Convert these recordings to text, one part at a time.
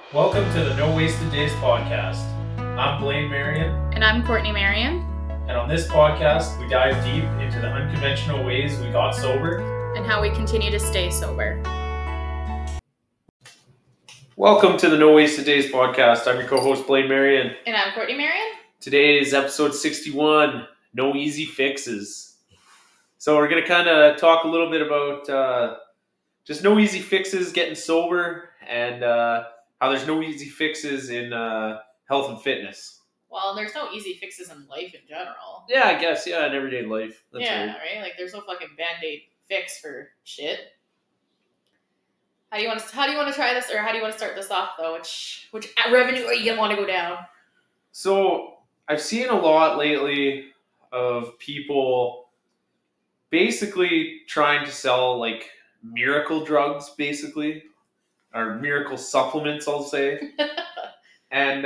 Welcome to the No Wasted Days podcast. I'm Blaine Marion. And I'm Courtney Marion. And on this podcast, we dive deep into the unconventional ways we got sober and how we continue to stay sober. Welcome to the No Wasted Days podcast. I'm your co-host, Blaine Marion. And I'm Courtney Marion. Today is episode 61, No Easy Fixes. So we're going to kind of talk a little bit about just no easy fixes getting sober and how there's no easy fixes in health and fitness. Well, there's no easy fixes in life in general. Yeah, I guess. Yeah, in everyday life. That's right? Like, there's no fucking Band-Aid fix for shit. How do you want to try this, or how do you want to start this off, though? Which revenue are you going to want to go down? So, I've seen a lot lately of people basically trying to sell, like, miracle drugs, basically. Or miracle supplements, I'll say. And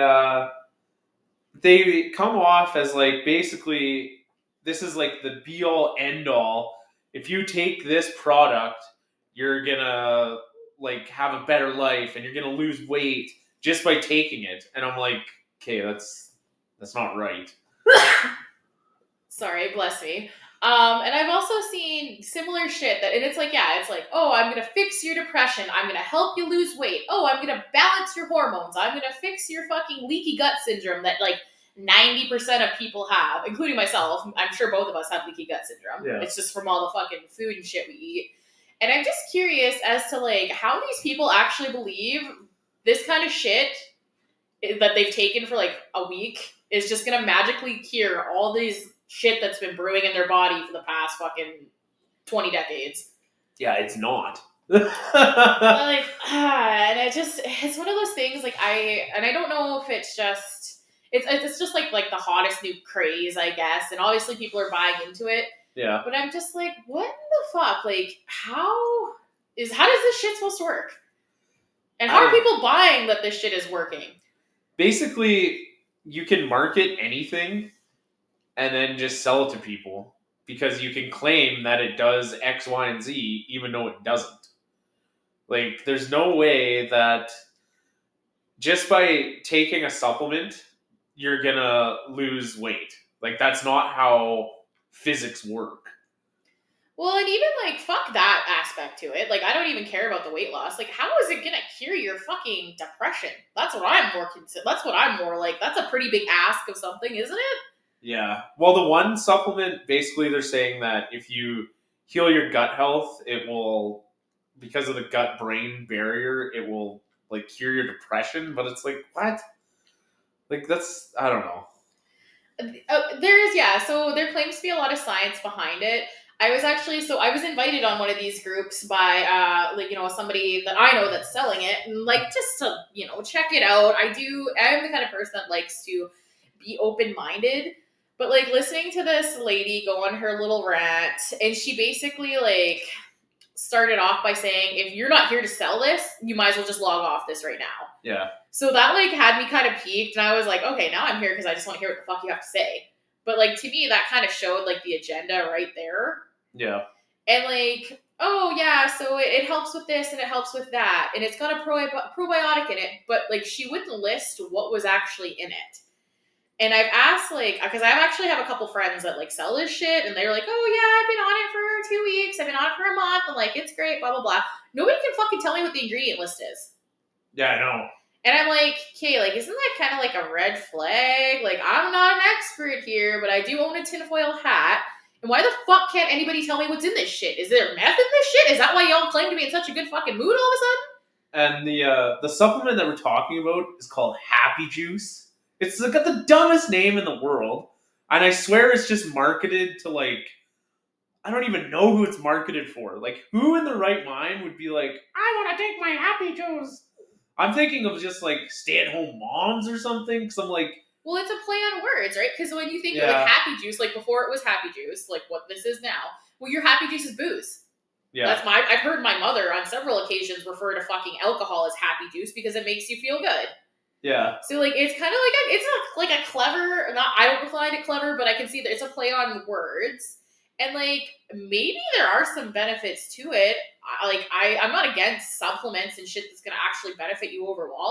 they come off as, like, basically, this is, like, the be-all, end-all. If you take this product, you're gonna, like, have a better life, and you're gonna lose weight just by taking it. And I'm like, okay, that's not right. Sorry, bless me. And I've also seen similar shit and it's like, oh, I'm going to fix your depression. I'm going to help you lose weight. Oh, I'm going to balance your hormones. I'm going to fix your fucking leaky gut syndrome that, like, 90% of people have, including myself. I'm sure both of us have leaky gut syndrome. Yeah. It's just from all the fucking food and shit we eat. And I'm just curious as to, like, how these people actually believe this kind of shit that they've taken for, like, a week is just going to magically cure all these shit that's been brewing in their body for the past fucking 20 decades. Yeah, it's not. And it's one of those things, like, I don't know if it's just, it's just like the hottest new craze, I guess, and obviously people are buying into it. Yeah. But I'm just like, what the fuck? Like, how does this shit supposed to work? And how are people buying that this shit is working? Basically, you can market anything and then just sell it to people because you can claim that it does X, Y, and Z, even though it doesn't. Like, there's no way that just by taking a supplement, you're gonna lose weight. Like, that's not how physics work. Well, and even, like, fuck that aspect to it. Like, I don't even care about the weight loss. Like, how is it gonna cure your fucking depression? That's what I'm more like, that's a pretty big ask of something, isn't it? Yeah. Well, the one supplement, basically they're saying that if you heal your gut health, it will, because of the gut-brain barrier, it will, like, cure your depression. But it's like, what? Like, that's, I don't know. So there claims to be a lot of science behind it. I was invited on one of these groups by, somebody that I know that's selling it, and, like, just to, check it out. I'm the kind of person that likes to be open-minded, but, like, listening to this lady go on her little rant, and she basically, like, started off by saying, if you're not here to sell this, you might as well just log off this right now. Yeah. So that, like, had me kind of peaked, and I was like, okay, now I'm here because I just want to hear what the fuck you have to say. But, like, to me, that kind of showed, like, the agenda right there. Yeah. And, like, oh, yeah, so it helps with this and it helps with that. And it's got a probiotic in it. But, like, she wouldn't list what was actually in it. And I've asked, like, because I actually have a couple friends that, like, sell this shit. And they're like, oh, yeah, I've been on it for 2 weeks. I've been on it for a month. And, like, it's great, blah, blah, blah. Nobody can fucking tell me what the ingredient list is. Yeah, I know. And I'm like, okay, like, isn't that kind of like a red flag? Like, I'm not an expert here, but I do own a tinfoil hat. And why the fuck can't anybody tell me what's in this shit? Is there meth in this shit? Is that why y'all claim to be in such a good fucking mood all of a sudden? And the supplement that we're talking about is called Happy Juice. It's got the dumbest name in the world. And I swear it's just marketed to, like, I don't even know who it's marketed for. Like, who in their right mind would be like, I want to take my Happy Juice? I'm thinking of just, like, stay-at-home moms or something. Because I'm like, well, it's a play on words, right? Because when you think of, like, Happy Juice, like, before it was Happy Juice, like what this is now, well, your Happy Juice is booze. Yeah. I've heard my mother on several occasions refer to fucking alcohol as Happy Juice because it makes you feel good. Yeah. So, like, it's kind of like a clever, I don't find it clever, but I can see that it's a play on words. And, like, maybe there are some benefits to it. I'm not against supplements and shit that's going to actually benefit you overall.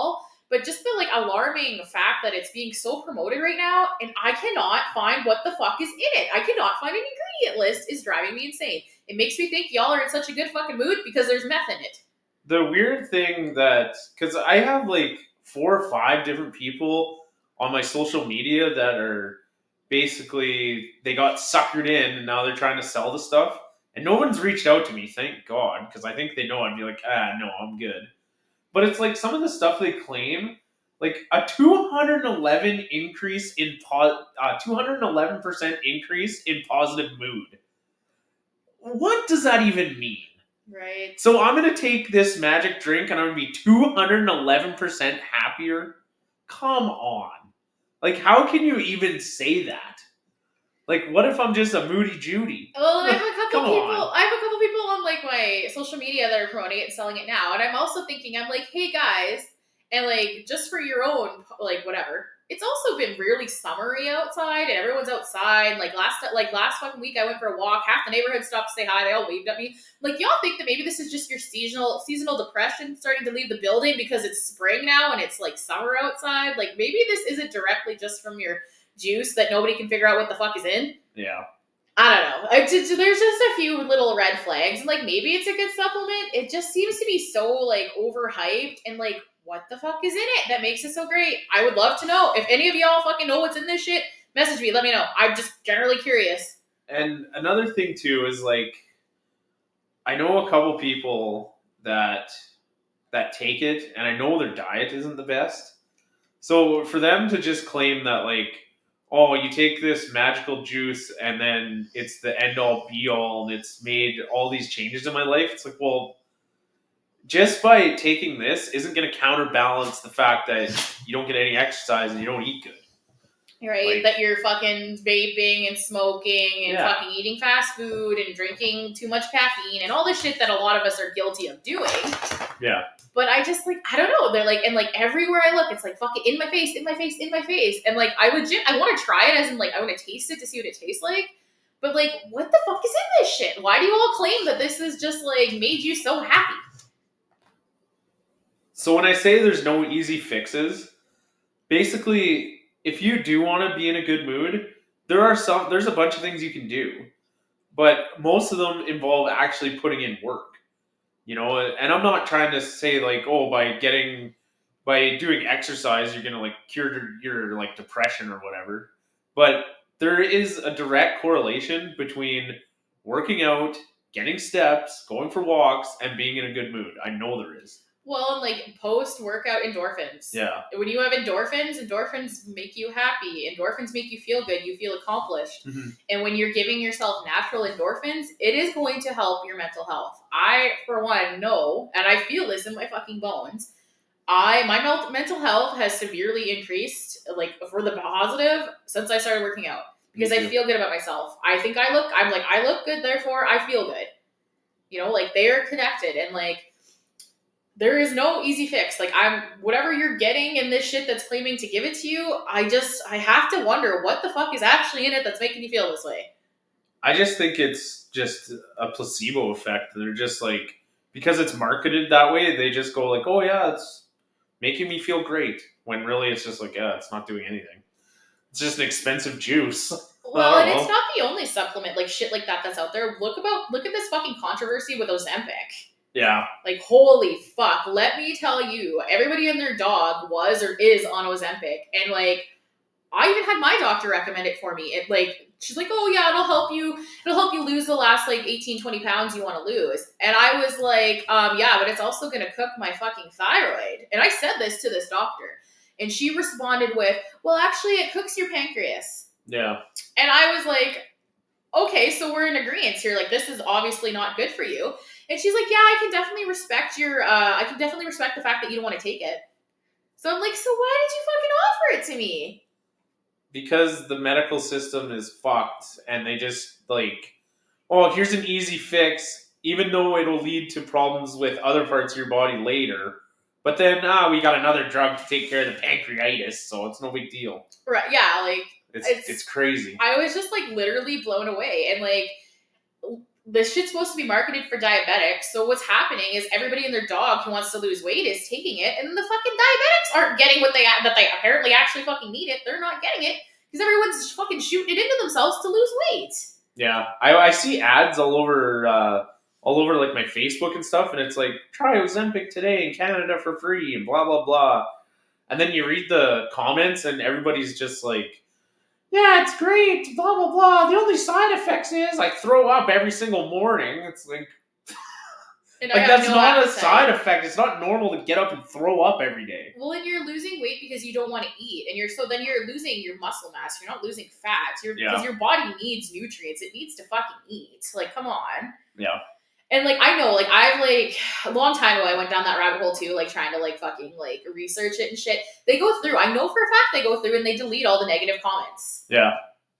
but just the like alarming fact that it's being so promoted right now, and I cannot find what the fuck is in it. I cannot find an ingredient list is driving me insane. It makes me think y'all are in such a good fucking mood because there's meth in it. The weird thing that, because I have like 4 or 5 different people on my social media that are basically, they got suckered in and now they're trying to sell the stuff. And no one's reached out to me, thank God, because I think they know I'd be like, no, I'm good. But it's like some of the stuff they claim, like a 211 increase in 211% increase in positive mood. What does that even mean? Right. So I'm gonna take this magic drink and I'm gonna be 211% happier. Come on, like how can you even say that? Like, what if I'm just a moody Judy? Well, and I have a couple Come people. on. I have a couple people on like my social media that are promoting it and selling it now, and I'm also thinking, I'm like, hey guys, and like just for your own like whatever. It's also been really summery outside, and everyone's outside. Like last fucking week, I went for a walk. Half the neighborhood stopped to say hi. They all waved at me. Like y'all think that maybe this is just your seasonal depression starting to leave the building because it's spring now and it's like summer outside. Like maybe this isn't directly just from your juice that nobody can figure out what the fuck is in. Yeah. I don't know. There's just a few little red flags, and like maybe it's a good supplement. It just seems to be so like overhyped, and like what the fuck is in it that makes it so great? I would love to know. If any of y'all fucking know what's in this shit, message me. Let me know. I'm just generally curious. And another thing too is like, I know a couple people that take it, and I know their diet isn't the best. So for them to just claim that like, oh, you take this magical juice and then it's the end all be all and it's made all these changes in my life, it's like, well, just by taking this isn't going to counterbalance the fact that you don't get any exercise and you don't eat good. Right? Like, that you're fucking vaping and smoking and Yeah. fucking eating fast food and drinking too much caffeine and all the shit that a lot of us are guilty of doing. Yeah. But I just like, I don't know. They're like, and like everywhere I look, it's like fucking in my face, in my face, in my face. And like, I want to try it as in like, I want to taste it to see what it tastes like. But like, what the fuck is in this shit? Why do you all claim that this is just like made you so happy? So when I say there's no easy fixes, basically, if you do want to be in a good mood, there's a bunch of things you can do, but most of them involve actually putting in work. You know, and I'm not trying to say like, oh, by doing exercise you're gonna like cure your like depression or whatever. But there is a direct correlation between working out, getting steps, going for walks, and being in a good mood. I know there is. Well, and like post-workout endorphins. Yeah. When you have endorphins make you happy. Endorphins make you feel good. You feel accomplished. Mm-hmm. And when you're giving yourself natural endorphins, it is going to help your mental health. I, for one, know, and I feel this in my fucking bones, my mental health has severely increased, like for the positive, since I started working out. Because I feel good about myself. I look good, therefore I feel good. You know, like they're connected, and like there is no easy fix. Like whatever you're getting in this shit that's claiming to give it to you, I have to wonder what the fuck is actually in it that's making you feel this way. I just think it's just a placebo effect. They're just like, because it's marketed that way, they just go like, oh yeah, it's making me feel great. When really it's just like, yeah, it's not doing anything. It's just an expensive juice. Well, and it's not the only supplement like shit like that that's out there. Look at this fucking controversy with Ozempic. Yeah. Like, holy fuck. Let me tell you, everybody and their dog was or is on Ozempic. And, like, I even had my doctor recommend it for me. It, like, she's like, oh, yeah, it'll help you lose the last, like, 18, 20 pounds you want to lose. And I was like, yeah, but it's also going to cook my fucking thyroid. And I said this to this doctor. And she responded with, well, actually, it cooks your pancreas. Yeah. And I was like, okay, so we're in agreement here. Like, this is obviously not good for you. And she's like, yeah, I can definitely respect the fact that you don't want to take it. So I'm like, so why did you fucking offer it to me? Because the medical system is fucked, and they just like, oh, here's an easy fix, even though it'll lead to problems with other parts of your body later. But then, we got another drug to take care of the pancreatitis, so it's no big deal. Right, yeah, like... It's crazy. I was just, like, literally blown away. And, like, this shit's supposed to be marketed for diabetics. So what's happening is everybody and their dog who wants to lose weight is taking it, and the fucking diabetics aren't getting what that they apparently actually fucking need it. They're not getting it because everyone's fucking shooting it into themselves to lose weight. Yeah, I see ads all over like my Facebook and stuff, and it's like, try Ozempic today in Canada for free and blah blah blah. And then you read the comments and everybody's just like, yeah, it's great, blah blah blah. The only side effects is I throw up every single morning. It's like And that's not a side effect. It's not normal to get up and throw up every day. Well, and you're losing weight because you don't want to eat, and then you're losing your muscle mass. You're not losing fat. Because your body needs nutrients. It needs to fucking eat. Like, come on. Yeah. And like I know, like I've like a long time ago, I went down that rabbit hole too, like trying to like fucking like research it and shit. They go through. I know for a fact they go through and they delete all the negative comments. Yeah.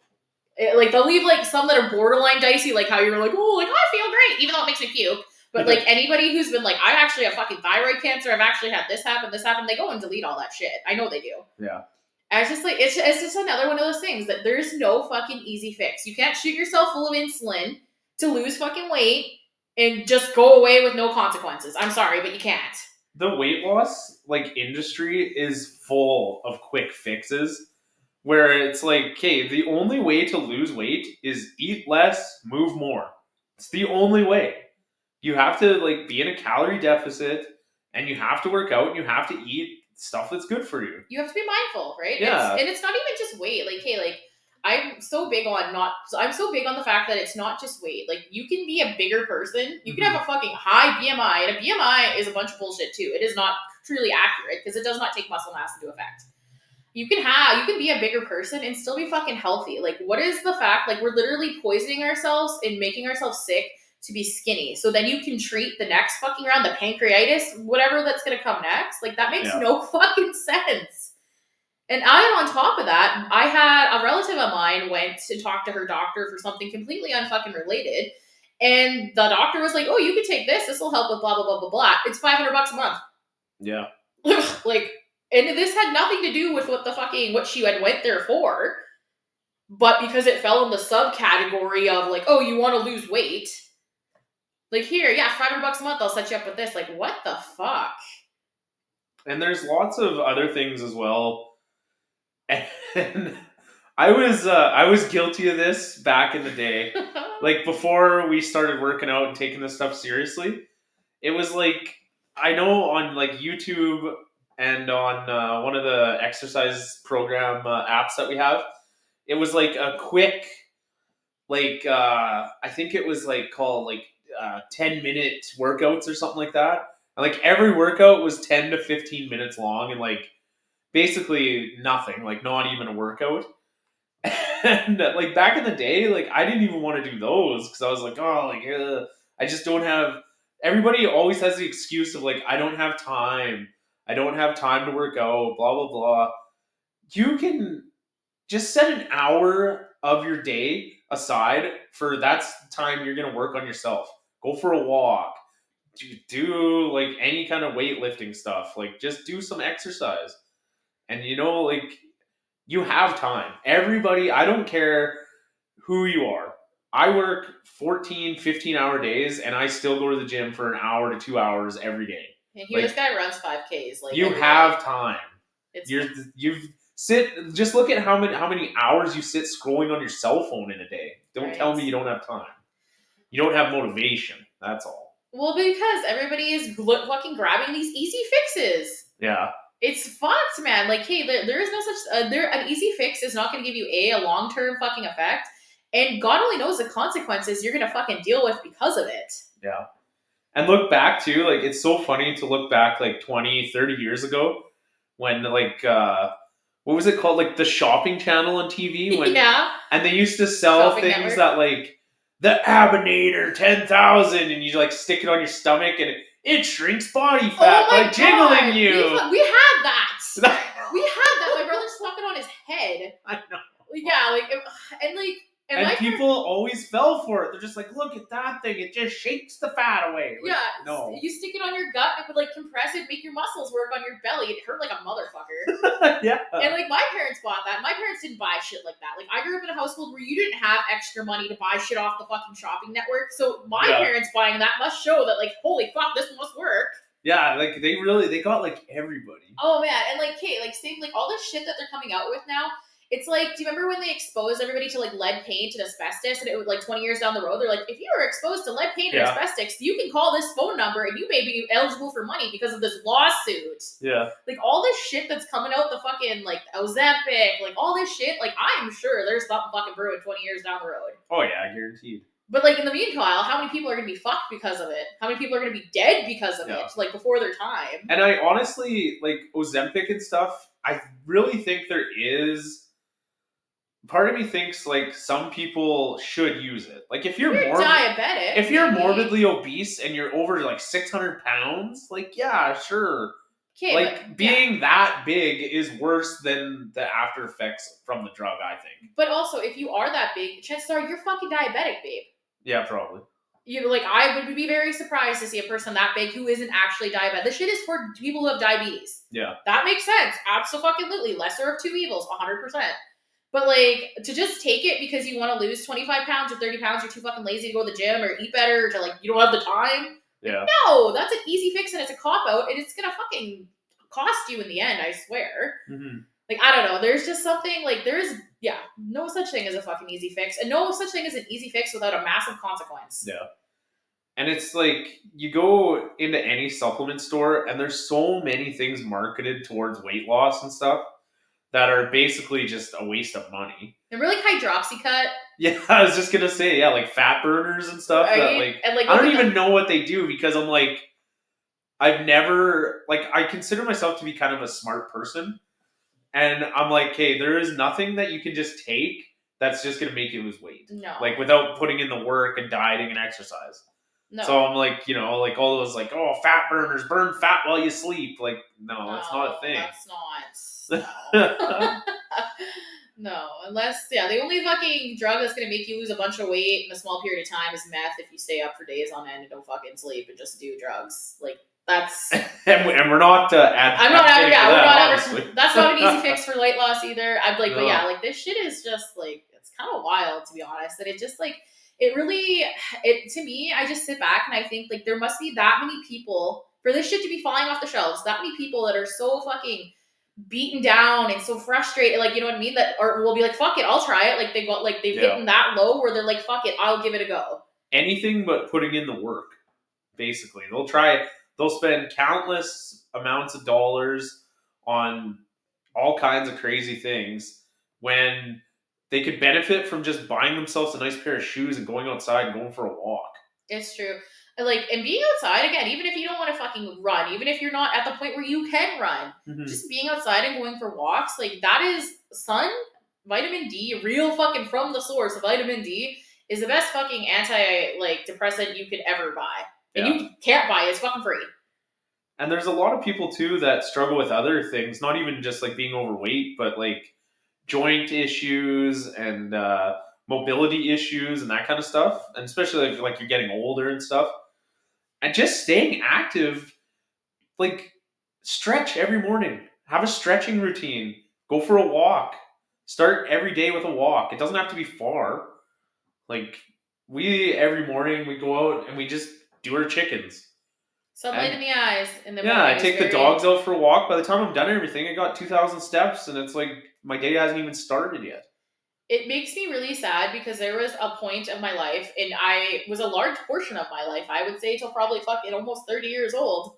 Like they'll leave like some that are borderline dicey, like how you're like, oh, like I feel great, even though it makes me puke. But like anybody who's been like, I actually have fucking thyroid cancer. I've actually had this happen. They go and delete all that shit. I know they do. Yeah. And it's just like it's just another one of those things that there's no fucking easy fix. You can't shoot yourself full of insulin to lose fucking weight and just go away with no consequences. I'm sorry, but you can't. The weight loss like industry is full of quick fixes where it's like, okay, the only way to lose weight is eat less, move more. It's the only way. You have to like be in a calorie deficit and you have to work out and you have to eat stuff that's good for you. You have to be mindful, right? Yeah. And it's not even just weight. Like, hey, like I'm so big on the fact that it's not just weight. Like you can be a bigger person. You can have a fucking high BMI, and a BMI is a bunch of bullshit too. It is not truly accurate because it does not take muscle mass into effect. You can be a bigger person and still be fucking healthy. Like what is the fact? Like we're literally poisoning ourselves and making ourselves sick to be skinny. So then you can treat the next fucking round, the pancreatitis, whatever that's going to come next. Like that makes no fucking sense. And on top of that, I had a relative of mine went to talk to her doctor for something completely unfucking related. And the doctor was like, oh, you can take this. This will help with blah, blah, blah, blah, blah. It's $500 a month. Yeah. Like, and this had nothing to do with what she had went there for. But because it fell in the subcategory of like, oh, you want to lose weight. Like here, yeah, $500 a month, I'll set you up with this. Like, what the fuck? And there's lots of other things as well. And I was guilty of this back in the day. Like before we started working out and taking this stuff seriously. It was like, I know on like YouTube and on one of the exercise program apps that we have, it was like a quick, like I think it was like called like 10-minute workouts or something like that. And like every workout was 10 to 15 minutes long and like basically nothing, like not even a workout. And like back in the day, like I didn't even want to do those because I was like, oh, like I just don't have. Everybody always has the excuse of like, I don't have time. I don't have time to work out. Blah blah blah. You can just set an hour of your day aside for that's time you're gonna work on yourself. Go for a walk. Do like any kind of weightlifting stuff. Like just do some exercise. And like you have time. Everybody, I don't care who you are. I work 14, 15-hour days and I still go to the gym for an hour to 2 hours every day. And this guy runs 5Ks. Like you have time. Just look at how many hours you sit scrolling on your cell phone in a day. Don't tell me you don't have time. You don't have motivation. That's all. Well, because everybody is fucking grabbing these easy fixes. Yeah. It's fucked, man. Like, hey, there is no such... an easy fix is not going to give you, a long-term fucking effect. And God only knows the consequences you're going to fucking deal with because of it. Yeah. And look back, too. Like, it's so funny to look back, like, 20, 30 years ago when, like... what was it called? Like, the shopping channel on TV? Yeah. And they used to sell shopping things network. That, like... The Abinator 10,000, and you like stick it on your stomach, and it shrinks body fat by jiggling you. We had that. We had that. My brother stuck it on his head. I know. Yeah, like and people always fell fall for it. They're just like, look at that thing. It just shakes the fat away. Like, Yeah, no. you stick it on your gut, and it would like compress it, make your muscles work on your belly. It hurt like a motherfucker. Yeah. And like my parents bought that. My parents didn't buy shit like that. Like I grew up in a household where you didn't have extra money to buy shit off the fucking shopping network. So my Yeah. parents buying that must show that like, holy fuck, this must work. Yeah, like they got like everybody. Oh man, and like Kate, like same like all this shit that they're coming out with now. It's like, do you remember when they exposed everybody to like lead paint and asbestos, and it was like 20 years down the road, they're like, if you were exposed to lead paint and Yeah. asbestos, you can call this phone number and you may be eligible for money because of this lawsuit. Yeah. Like all this shit that's coming out, the fucking like Ozempic, like all this shit, like I'm sure there's something fucking brewing 20 years down the road. Oh yeah, guaranteed. But like in the meanwhile, how many people are gonna be fucked because of it? How many people are gonna be dead because of Yeah. it? Like before their time. And I honestly, like Ozempic and stuff, I really think there is. Part of me thinks like some people should use it. Like if you're diabetic, if you're maybe. morbidly obese and you're over like 600 pounds, like yeah, sure. Okay, Like but, being that big is worse than the after effects from the drug, I think. But also, if you are that big, chances are you're fucking diabetic, babe. Yeah, probably. You know, like I would be very surprised to see a person that big who isn't actually diabetic. This shit is for people who have diabetes. Yeah. That makes sense. Absolutely. Lesser of two evils, 100%. But like to just take it because you want to lose 25 pounds or 30 pounds, you're too fucking lazy to go to the gym or eat better, or to like you don't have the time. Yeah. No, that's an easy fix and it's a cop out and it's gonna fucking cost you in the end, I swear. Mm-hmm. Like I don't know. There's just something like no such thing as a fucking easy fix, and no such thing as an easy fix without a massive consequence. Yeah. And it's like you go into any supplement store and there's so many things marketed towards weight loss and stuff that are basically just a waste of money. Remember like Hydroxycut? Yeah, I was just gonna say, yeah, like fat burners and stuff. Right? That like, And like I don't even know what they do because I'm like, I've never like I consider myself to be kind of a smart person, and I'm like, hey, there is nothing that you can just take that's just gonna make you lose weight. No. Like without putting in the work and dieting and exercise. No. So I'm like, you know, like all those like, oh, fat burners, burn fat while you sleep. Like, no, that's not a thing. That's not. No, unless the only fucking drug that's gonna make you lose a bunch of weight in a small period of time is meth. If you stay up for days on end and don't fucking sleep and just do drugs, like that's. and we're not. I'm not. advocating Yeah, for we're that, not. honestly. That's not an easy fix for weight loss either. I'm like, No. but yeah, like this shit is just like it's kind of wild to be honest. That it just like it really to me. I just sit back and I think like there must be that many people for this shit to be falling off the shelves. That many people that are so fucking beaten down and so frustrated, like you know what I mean, that or will be like, fuck it, I'll try it. Like they've hit that low where they're like, fuck it, I'll give it a go. Anything but putting in the work. Basically, they'll spend countless amounts of dollars on all kinds of crazy things when they could benefit from just buying themselves a nice pair of shoes and going outside and going for a walk. It's true. Like, and being outside, again, even if you don't want to fucking run, even if you're not at the point where you can run, just being outside and going for walks, like, that is sun, vitamin D, real fucking from the source, vitamin D, is the best fucking depressant you could ever buy. And you can't buy it. It's fucking free. And there's a lot of people, too, that struggle with other things, not even just, like, being overweight, but, like, joint issues and mobility issues and that kind of stuff. And especially if, like, you're getting older and stuff. And just staying active, like, stretch every morning. Have a stretching routine. Go for a walk. Start every day with a walk. It doesn't have to be far. Like, every morning, we go out and we just do our chickens. Sunlight in the eyes. I take the dogs out for a walk. By the time I'm done everything, I got 2,000 steps, and it's like, my day hasn't even started yet. It makes me really sad because there was a point of my life, and I was a large portion of my life, I would say till probably almost 30 years old,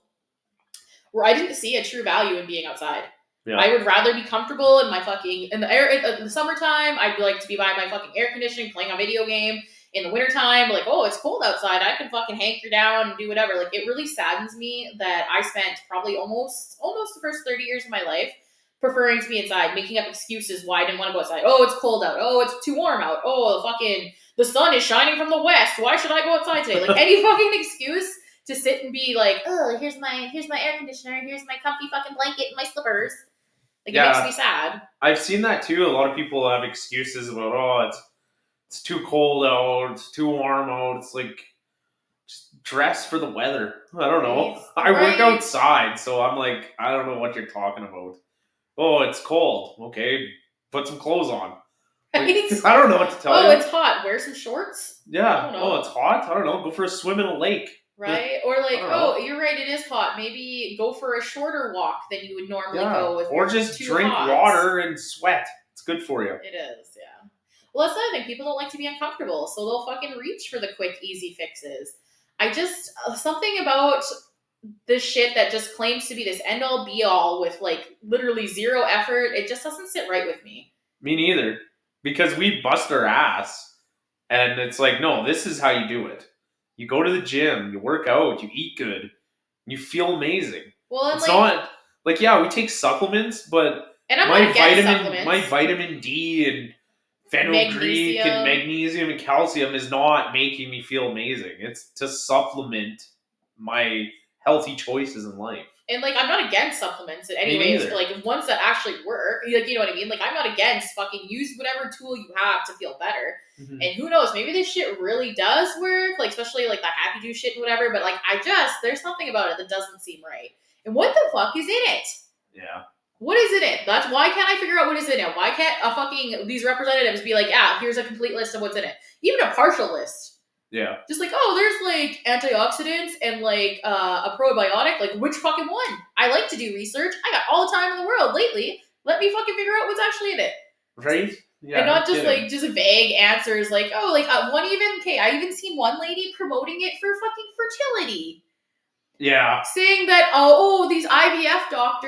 where I didn't see a true value in being outside. Yeah. I would rather be comfortable in my fucking, in the summertime, I'd like to be by my fucking air conditioning, playing a video game. In the wintertime, like, oh, it's cold outside, I can fucking hanker down and do whatever. Like, it really saddens me that I spent probably almost the first 30 years of my life preferring to be inside, making up excuses why I didn't want to go outside. Oh, it's cold out. Oh, it's too warm out. Oh, the sun is shining from the west. Why should I go outside today? Like, any fucking excuse to sit and be like, oh, here's my air conditioner. Here's my comfy fucking blanket and my slippers. Like, it makes me sad. I've seen that too. A lot of people have excuses about, it's it's too cold out, it's too warm out. It's like just dress for the weather. I don't know. Right. I work Right. outside, so I'm like, I don't know what you're talking about. Oh, it's cold. Okay, put some clothes on. Like, Right? I don't know what to tell Oh, you. it's hot. Wear some shorts. I Yeah. don't know. Oh, it's hot. I don't know. Go for a swim in a lake. Right? Or like, I don't know. oh, you're right, it is hot. Maybe go for a shorter walk than you would normally Yeah. go if Or it's just too drink hot. water and sweat. It's good for you. It is, yeah. Well, that's another thing. People don't like to be uncomfortable, so they'll fucking reach for the quick, easy fixes. I just something about this shit that just claims to be this end all be all with like literally zero effort. It just doesn't sit right with me. Me neither. Because we bust our ass. And it's like, no, this is how you do it. You go to the gym, you work out, you eat good, you feel amazing. Well, and It's like, not like, yeah, we take supplements, but and I'm my not against vitamin, my supplements. vitamin D and fenugreek and magnesium and calcium is not making me feel amazing. It's to supplement my healthy choices in life. And like, I'm not against supplements in any Me ways. neither. Like, ones that actually work, like, you know what I mean? Like, I'm not against fucking use whatever tool you have to feel better. Mhm. And who knows, maybe this shit really does work, like, especially like that happy juice shit and whatever. But like, there's something about it that doesn't seem right. And what the fuck is in it? Yeah. What is in it? That's why can't I figure out what is in it? Why can't these representatives be like, yeah, here's a complete list of what's in it, even a partial list. Yeah. Just like, oh, there's like antioxidants and like a probiotic. Like, which fucking one? I like to do research. I got all the time in the world lately. Let me fucking figure out what's actually in it. Right? Yeah. And not no just kidding. like just vague answers like, oh, like I even seen one lady promoting it for fucking fertility. Yeah. Saying that, oh, these IVF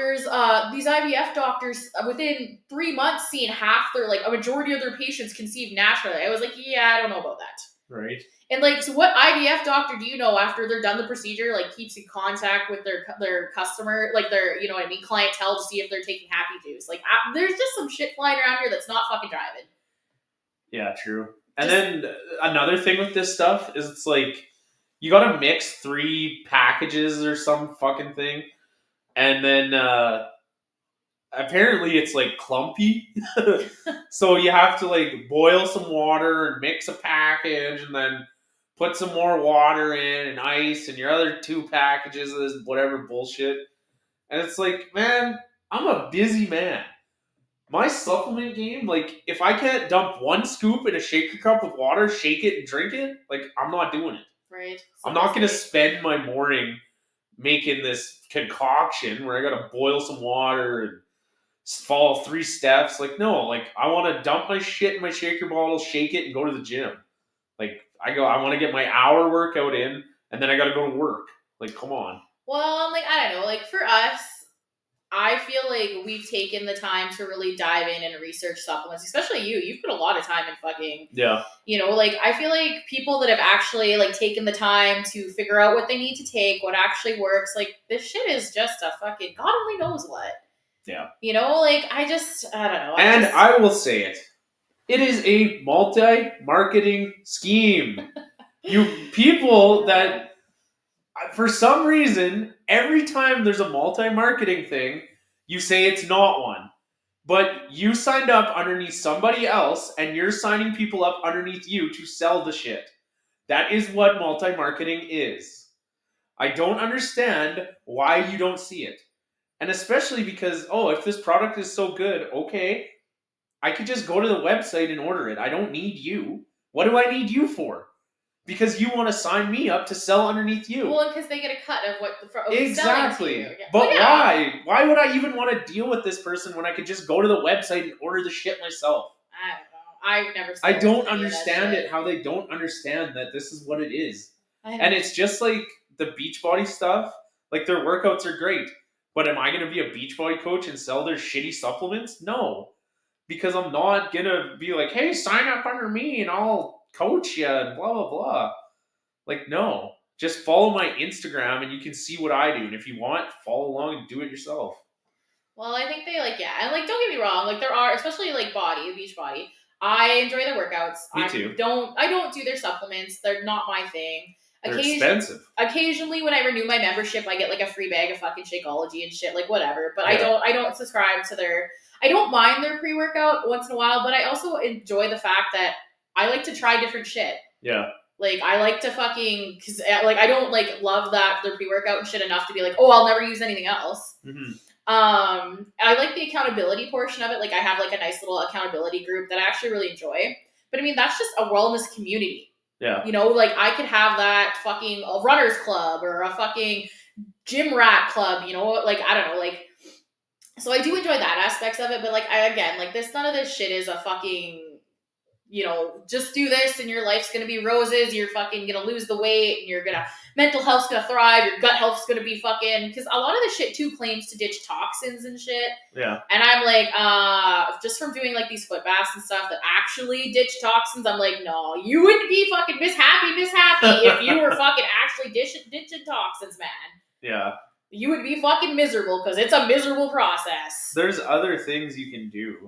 doctors within 3 months seeing half their, like, a majority of their patients conceive naturally. I was like, yeah, I don't know about that. Right. And like, so what IVF doctor do you know after they're done the procedure, like, keeps in contact with their customer, like their, you know what I mean, clientele, to see if they're taking happy juice? Like, there's just some shit flying around here that's not fucking driving. Yeah, true. And then another thing with this stuff is it's like you gotta mix 3 packages or some fucking thing, and then apparently it's like clumpy. So you have to like boil some water and mix a package, and then put some more water in and ice and your other 2 packages of this whatever bullshit. And it's like, man, I'm a busy man. My supplement game, like, if I can't dump 1 scoop in a shaker cup with water, shake it and drink it, like, I'm not doing it. Right. I'm not going to spend my morning making this concoction where I got to boil some water and follow 3 steps. Like, no, like, I want to dump my shit in my shaker bottle, shake it, and go to the gym. Like, I want to get my hour workout in, and then I got to go to work. Like, come on. Well, like, I don't know, like, for us, I feel like we've taken the time to really dive in and research supplements, especially you. You've put a lot of time in fucking, Yeah. you know, like, I feel like people that have actually, like, taken the time to figure out what they need to take, what actually works, like, this shit is just a fucking God only knows what. Yeah. You know, like, I don't know. I will say it. It is a multi-marketing scheme. You people that, for some reason, every time there's a multi-marketing thing, you say it's not one. But you signed up underneath somebody else, and you're signing people up underneath you to sell the shit. That is what multi-marketing is. I don't understand why you don't see it. And especially because, if this product is so good, okay, I could just go to the website and order it. I don't need you. What do I need you for? Because you want to sign me up to sell underneath you. Well, because they get a cut of what exactly. Yeah. But why? Why would I even want to deal with this person when I could just go to the website and order the shit myself? I don't know. I've never. I don't understand it. How they don't understand that this is what it is. And it's just like the Beachbody stuff. Like, their workouts are great, but am I going to be a Beachbody coach and sell their shitty supplements? No. Because I'm not going to be like, hey, sign up under me and I'll coach you and blah, blah, blah. Like, no. Just follow my Instagram and you can see what I do. And if you want, follow along and do it yourself. Well, I think they, like, yeah. And, like, don't get me wrong. Like, there are, especially, like, Beachbody. I enjoy their workouts. Me too. I don't do their supplements. They're not my thing. They're expensive. Occasionally, when I renew my membership, I get like a free bag of fucking Shakeology and shit, like whatever. But Yeah. I don't subscribe to their. I don't mind their pre-workout once in a while, but I also enjoy the fact that I like to try different shit. Yeah. Like, I like to fucking, cause like, I don't like love that their pre-workout and shit enough to be like, oh, I'll never use anything else. Mm-hmm. I like the accountability portion of it. Like, I have like a nice little accountability group that I actually really enjoy. But I mean, that's just a wellness community. Yeah. You know, like I could have that fucking a runners club or a fucking gym rat club, you know, like I don't know, like so I do enjoy that aspects of it, but like I again, like this none of this shit is a fucking, you know, just do this and your life's gonna be roses, you're fucking gonna lose the weight and you're gonna mental health's gonna thrive, your gut health's gonna be fucking because a lot of this shit too claims to ditch toxins and shit. Yeah. And I'm like, just from doing like these foot baths and stuff that actually ditch toxins, I'm like, no, you wouldn't be fucking Miss Happy if you were fucking actually ditching toxins, man. Yeah. You would be fucking miserable because it's a miserable process. There's other things you can do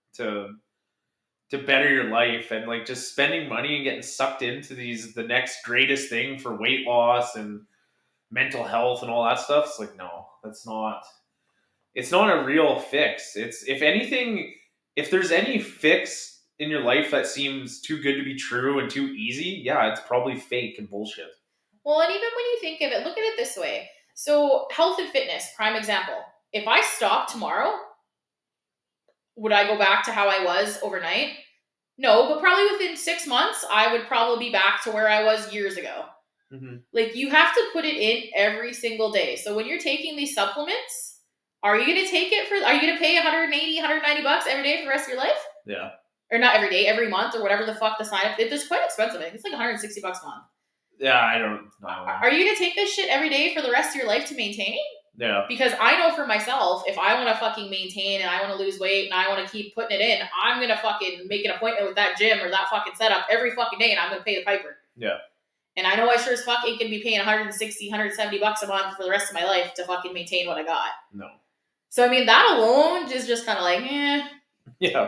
to better your life, and like just spending money and getting sucked into the next greatest thing for weight loss and mental health and all that stuff. It's like, no, it's not a real fix. It's, if anything, if there's any fix in your life that seems too good to be true and too easy, yeah, it's probably fake and bullshit. Well, and even when you think of it, look at it this way. So health and fitness, prime example. If I stopped tomorrow, would I go back to how I was overnight? No, but probably within 6 months, I would probably be back to where I was years ago. Mm-hmm. Like, you have to put it in every single day. So when you're taking these supplements, are you going to take it are you going to pay 180, 190 bucks every day for the rest of your life? Yeah. Or not every day, every month, or whatever the fuck the sign up. It's quite expensive. I think it's like 160 bucks a month. Yeah, I don't know. Are you going to take this shit every day for the rest of your life to maintain? Yeah. Because I know for myself, if I want to fucking maintain and I want to lose weight and I want to keep putting it in, I'm going to fucking make an appointment with that gym or that fucking setup every fucking day and I'm going to pay the piper. Yeah. And I know I sure as fuck ain't going to be paying 160, 170 bucks a month for the rest of my life to fucking maintain what I got. No. So, I mean, that alone is just kind of like, eh. Yeah.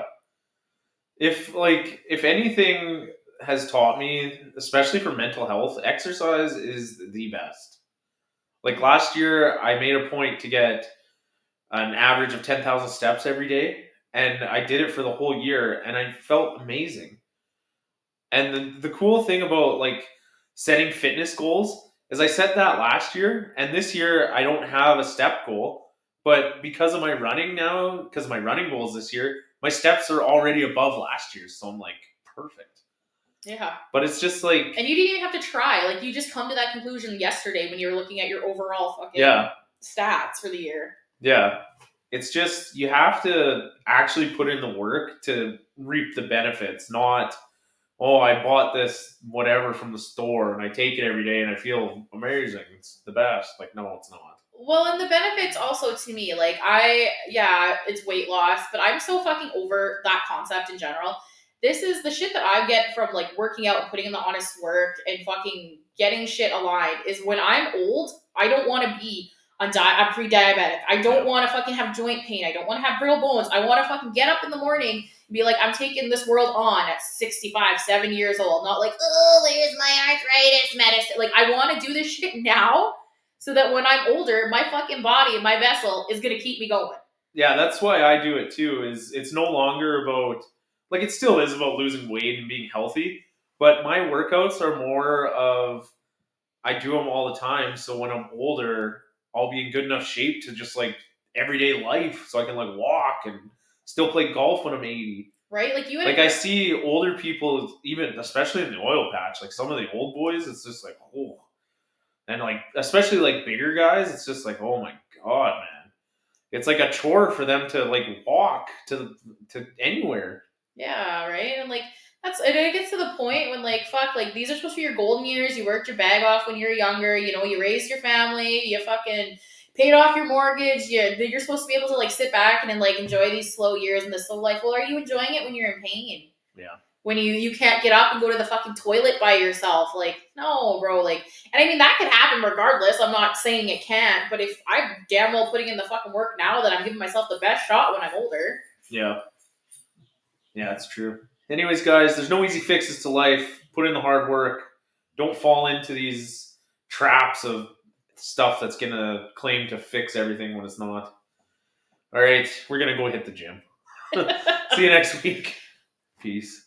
If anything has taught me, especially for mental health, exercise is the best. Like last year, I made a point to get an average of 10,000 steps every day, and I did it for the whole year, and I felt amazing. And the cool thing about like setting fitness goals is I set that last year, and this year I don't have a step goal, but because of my running now, because of my running goals this year, my steps are already above last year's, so I'm like, perfect. Yeah. But it's just like... And you didn't even have to try. Like, you just come to that conclusion yesterday when you were looking at your overall fucking stats for the year. Yeah. It's just, you have to actually put in the work to reap the benefits, not, oh, I bought this whatever from the store and I take it every day and I feel amazing. It's the best. Like, no, it's not. Well, and the benefits also to me, like it's weight loss, but I'm so fucking over that concept in general. This is the shit that I get from like working out and putting in the honest work and fucking getting shit aligned is when I'm old, I don't want to be a pre-diabetic. I don't want to fucking have joint pain. I don't want to have brittle bones. I want to fucking get up in the morning and be like, I'm taking this world on at 65, 7 years old. Not like, oh, where's my arthritis medicine? Like, I want to do this shit now so that when I'm older, my fucking body and my vessel is going to keep me going. Yeah, that's why I do it too, is it's no longer about, like, it still is about losing weight and being healthy, but my workouts are more of, I do them all the time, so when I'm older, I'll be in good enough shape to just, like, everyday life, so I can, like, walk and still play golf when I'm 80. Right? Like, you I see older people, even, especially in the oil patch, like, some of the old boys, it's just like, oh. And, like, especially, like, bigger guys, it's just like, oh my God, man. It's like a chore for them to, like, walk to anywhere. Yeah, right? And, like, it gets to the point when, like, fuck, like, these are supposed to be your golden years. You worked your bag off when you were younger. You know, you raised your family. You fucking paid off your mortgage. You're supposed to be able to, like, sit back and like, enjoy these slow years and this slow life. Well, are you enjoying it when you're in pain? Yeah. When you can't get up and go to the fucking toilet by yourself. Like, no, bro. Like, and I mean, that could happen regardless. I'm not saying it can't. But if I'm damn well putting in the fucking work now, that I'm giving myself the best shot when I'm older. Yeah. Yeah, that's true. Anyways, guys, there's no easy fixes to life. Put in the hard work. Don't fall into these traps of stuff that's going to claim to fix everything when it's not. All right, we're going to go hit the gym. See you next week. Peace.